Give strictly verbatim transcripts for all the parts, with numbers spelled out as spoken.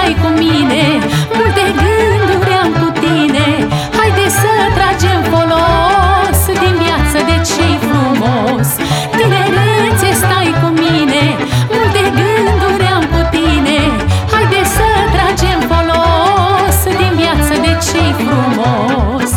stai cu mine, multe gânduri am cu tine. Haide să tragem folos din viață de ce-i frumos. Tinerețe, stai cu mine, multe gânduri am cu tine. Haide să tragem folos din viață de ce-i frumos.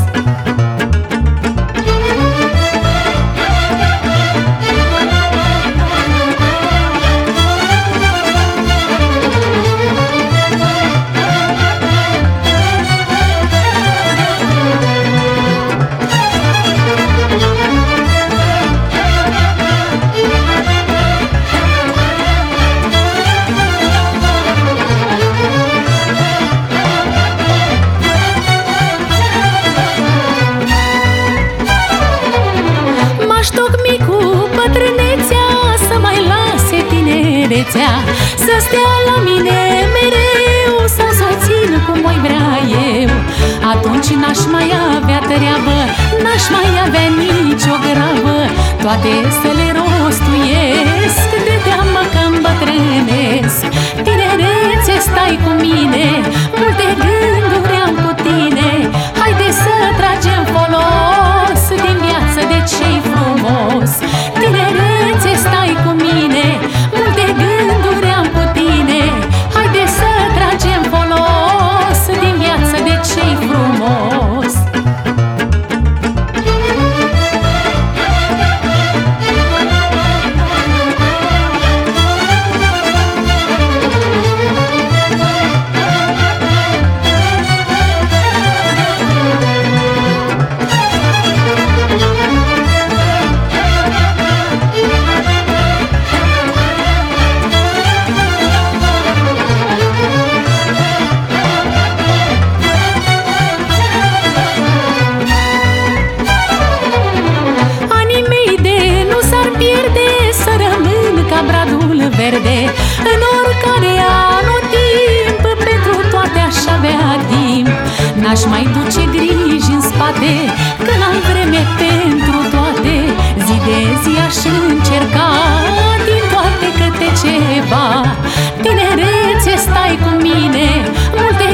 M-aș tocmi cu bătrânețea, să mai lase tinerețea, să stea la mine mereu, să-mi soțin cum voi vrea eu. Atunci n-aș mai avea treabă, n-aș mai avea nicio grabă, toate să le rostuiesc, de teamă că îmbătrânesc. Tinerețe, stai cu mine, multe gânduri am cu tine. Haide să tragem folos din viață de ce-i frumos. Tinerețe, stai cu mine, multe gânduri am cu tine. Haide să tragem folos din viață de ce-i frumos. Verde, în oricare anotimp, pentru toate aș avea timp. N-aș mai duce griji în spate, că n-am vreme pentru toate. Zi de zi aș încerca din toate câte ceva. Tinerețe, stai cu mine, multe